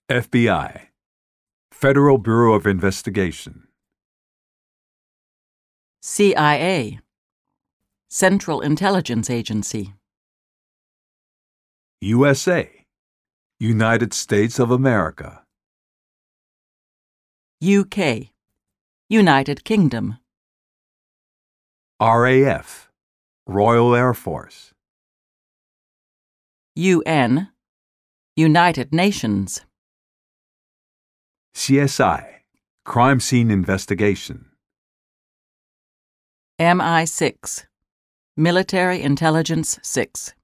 FBI, Federal Bureau of Investigation. CIA, Central Intelligence Agency. USA, United States of America. UK, United Kingdom. RAF, Royal Air Force. UN, United Nations. CSI, Crime Scene Investigation. MI6, Military Intelligence 6.